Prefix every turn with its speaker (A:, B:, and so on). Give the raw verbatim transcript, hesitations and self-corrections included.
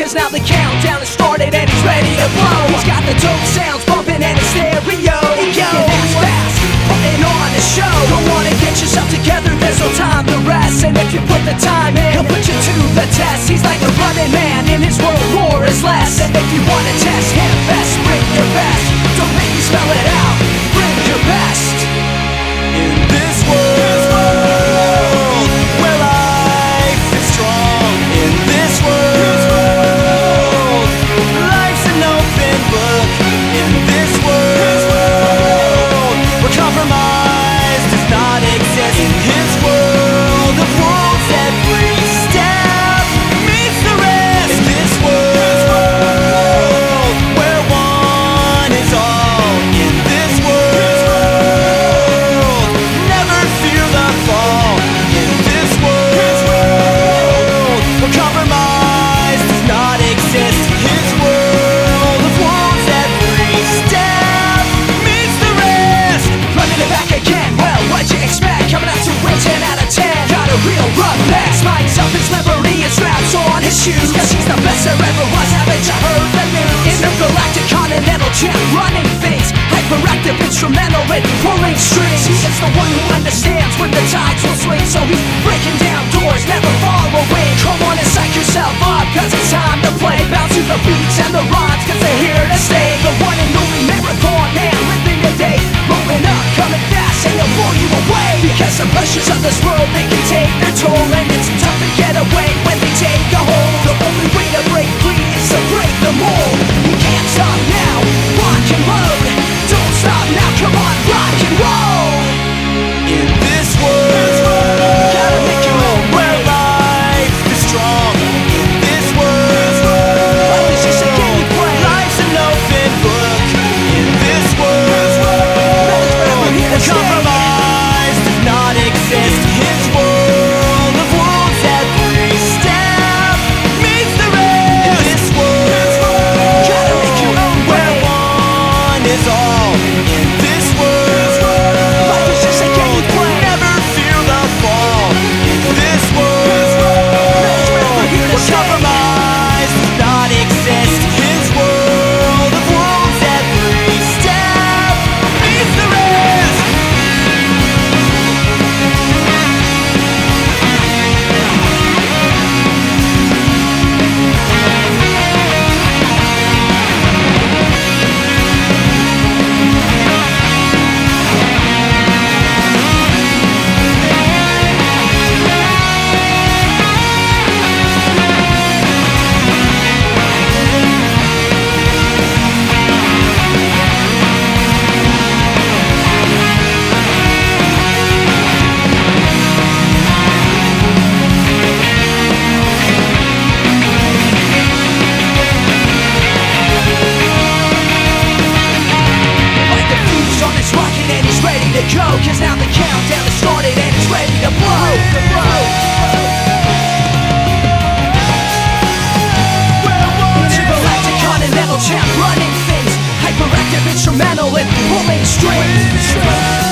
A: cause now the countdown has started and he's ready to blow. He's got the dope sounds bumping in his stereo. Yo, that's fast, putting on a show. Don't wanna get yourself together, there's no time to rest. And if you put the time in, he'll put you to the test. He's like a running man, in his world more is less. And if you wanna test him, best bring your best. Don't make me spell it out, bring your best.
B: In this world, where life is strong. In this world, life's an open book. In this world, where compromise does not exist. In his world of rules, every step meets the rest. In this world, where one is all. In this world, never fear the fall. In this world, where compromise does not exist. His world of rules, every step meets the rest.
A: Running it back again, well, what'd you expect? Coming out to win ten out of ten. Got a real rough pass. Mike's up his memory and straps on his shoes. Cause he's the best there ever was, haven't you heard the news? Intergalactic continental champ, running things. Hyperactive, instrumental in pulling strings. He is the one who understands when the tides will swing. So he's breaking down doors, never far away. Come on and psych yourself up, cause it's time to play. Bounce to the beats and the rhymes, cause they're here to stay. The one and only marathon man, living the day. Rolling up, coming fast, and they'll blow you away. Because the pressures of this world, they can take their toll. And it's tough to get away when they take a hold. The only way to break free is to break the mold. You can't stop now, rock and roll. Don't stop now, come on, rock and roll.
B: In this world,
A: Gotta make your own
B: where life is strong. In this world,
A: Life is just a game you play.
B: life's an open book. In this world,
A: here to
B: where
A: stay.
B: compromise does not exist. His world of rules, every step meets the rest. In this world,
A: Gotta make your own
B: where
A: way.
B: one is all. In this world,
A: Life is just a game you play.
B: never fear the fall. In this world,
A: here to
B: where
A: stay.
B: compromise does not exist. His world of rules, every step meets the rest.
A: Like the fuse on his rocket and he's ready to go. Cause now the countdown has started and it's ready to blow. To blow. Intergalactic continental champ, running things. Hyperactive, instrumental in pulling strings.